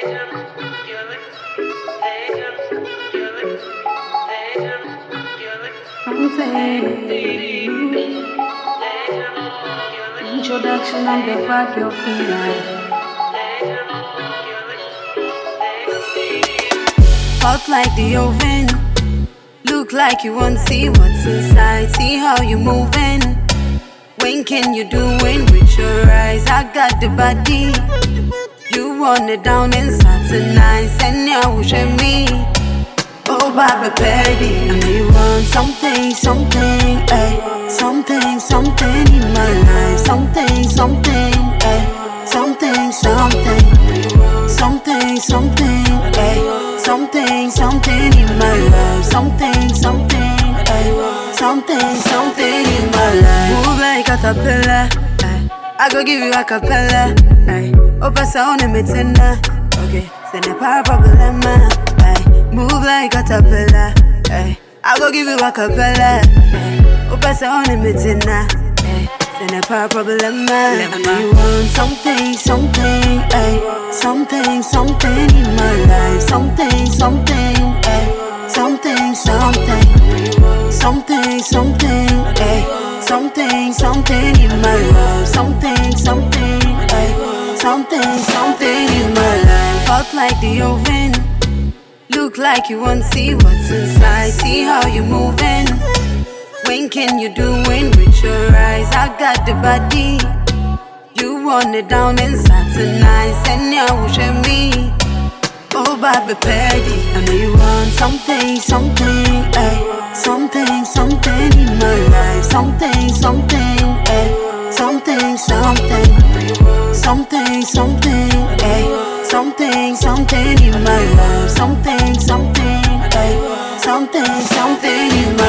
Introduction and the vibe you're feeling. Hot like the oven. Look like you want to see what's inside. See how you moving. When can you doing with your eyes? I got the body. You want it down inside tonight. Send your wish at me. Oh, Baba Paddy. I know you want something, something, ay. Something, something in my life. Something, something, ay. Something, something. Something, something, ay. Something, something in my life. Something, something, ay. Something, something in my life. Move like a cappella, ay. I go give you a cappella, ay. Opa sound in me tender. Okay, send a power problema, ay. Move like a cappella, ay. I go give you a cappella, ay. Opa sound in me tender, ay. Send a power problema. I know you want something, something, ay. Something, something in my life. Something, something, ay. Something, something. Something, something, ay. Something, something in my life. Something, something, ay. Something, something in my life. Hot like the oven. Look like you want to see what's inside. See how you moving. When can you doing with your eyes? I got the body. You want it down inside tonight. Send your wish at me. Oh, Baba Paddy. I know you want something, something, ay. Something, something in my life. Something, something, ay. Something, something. Something, something, ay. Something, something in my life. Something, something, ay. Something, something in my life.